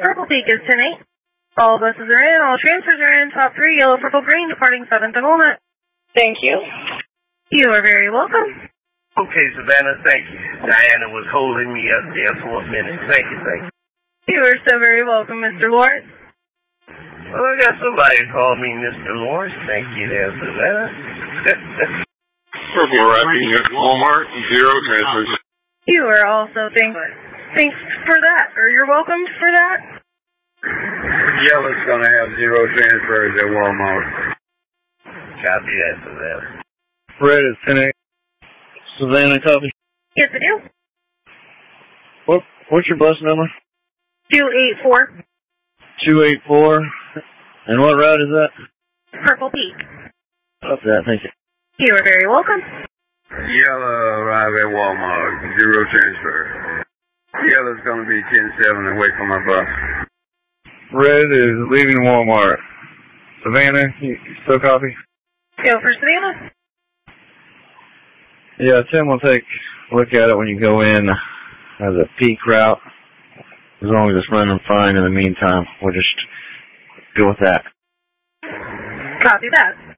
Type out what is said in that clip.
Purple Peak is 10-8. All buses are in, all transfers are in, top 3, yellow, purple, green, departing 7th and Walnut. Thank you. You are very welcome. Okay, Savannah, thank you. Diana was holding me up there for a minute. Thank you, thank you. You are so very welcome, Mr. Lawrence. Well, I got somebody called me Mr. Lawrence. Thank you there, Savannah. Purple arriving at Walmart, 0 transfers. You are also thanks for that, or you're welcome for that. Yellow's going to have 0 transfers at Walmart. Copy that, Savannah. Red is 10-8. Savannah, copy. Yes, I do. What's your bus number? 284. 284. And what route is that? Purple Peak. Copy that, thank you. You are very welcome. Yellow arrive at Walmart, 0 transfer. Yellow's going to be 10-7 and wait for my bus. Red is leaving Walmart. Savannah, you still copy? Go for Savannah. Yeah, Tim will take a look at it when you go in as a peak route. As long as it's running fine in the meantime, we'll just go with that. Copy that.